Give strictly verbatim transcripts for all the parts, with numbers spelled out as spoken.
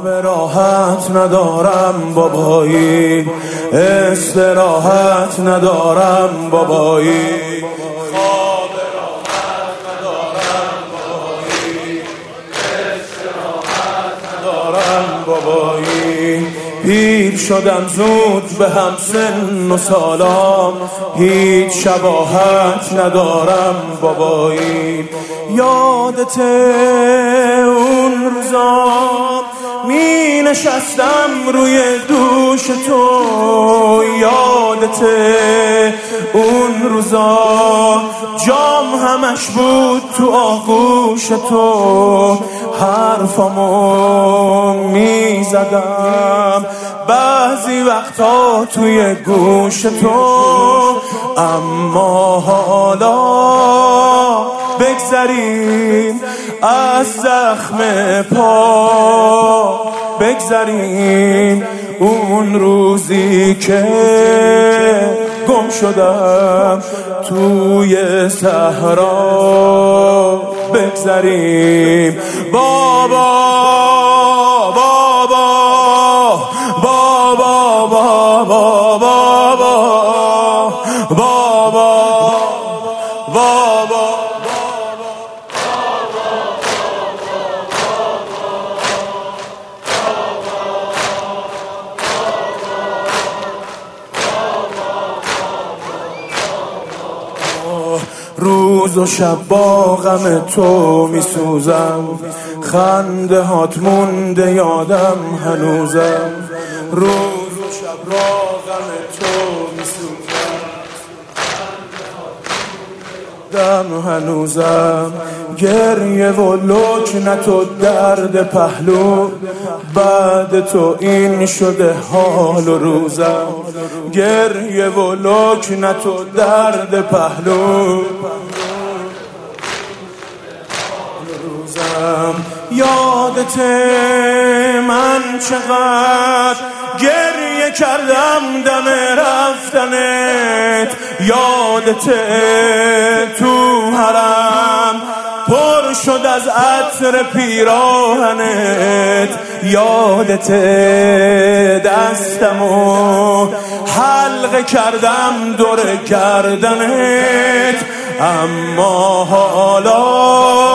خواب راحت ندارم بابایی، استراحت ندارم بابایی، خواب راحت ندارم بابایی، استراحت ندارم بابایی. پیر شدم زود به هم سن و سالام، هیچ شباهت ندارم بابایی. یادت اون روزا می نشستم روی دوش تو، یادت اون روزا جام همش بود تو آغوش تو، حرفامو می زدم بعضی وقتا توی گوش تو. اما حالا بگذریم از زخم پا، بگذریم اون روزی که گم شدم توی صحرا، بگذریم بابا بابا بابا بابا بابا بابا بابا. روز و شب با غم تو می سوزم، خنده هات مونده یادم هنوزم. روز و شب با غم تو می سوزم، خنده هات مونده یادم هنوزم. گریه و لکنت و درد پهلو، بعد تو این شده حال و روزم. گریه و لکنت و درد پهلو، یادت من چقدر گریه کردم دم رفتنت، یادت تو حرم پر شد از عطر پیراهنت، یادت دستمو حلقه کردم دور گردنت. اما حالا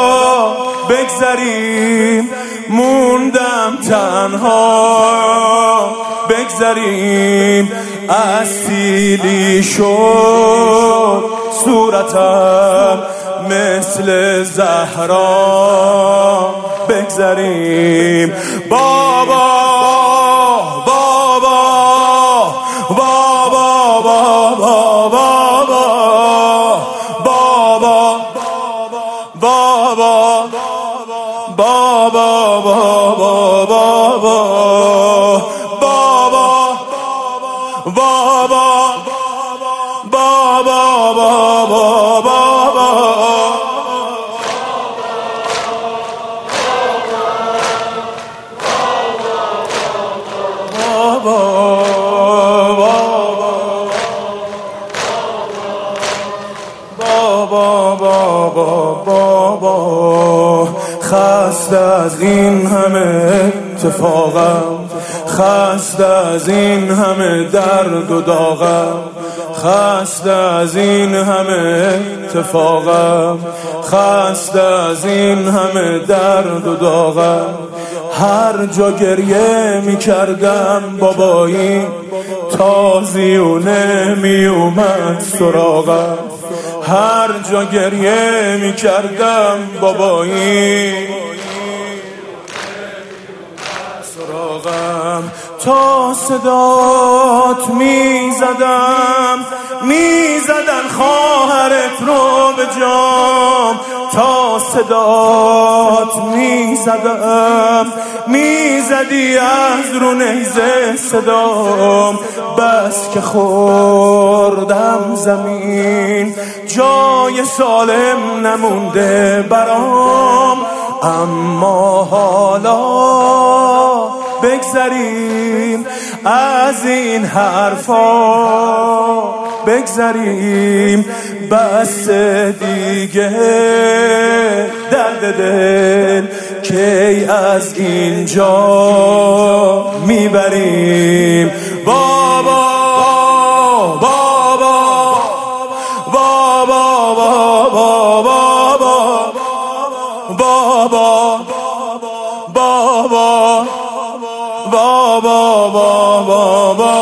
بگذریم موندم تنها، بگذریم اسیلی شد صورتم مثل زهرا، بگذریم بابا بابا بابا بابا بابا بابا بابا بابا بابا. خسته از این همه اتفاقم، خسته از این همه درد و داغم، خسته از این همه اتفاقم، خسته از این همه درد و داغم. هر جا گریه می کردم بابایی، تازی و نمی اومد سراغم. هر جا گریه می کردم بابایی، سراغم. تا صدات می زدم می زدن خواهرت رو به جام، تا صدات می زدم می زدی از رو نیزه صدام. بس که خوردم زمین جای سالم نمونده برام. اما حالا بگذریم از این حرفا، بگذریم بس دیگه درد دل کی از اینجا میبریم بابا بابا بابا بابا بابا بابا بابا بابا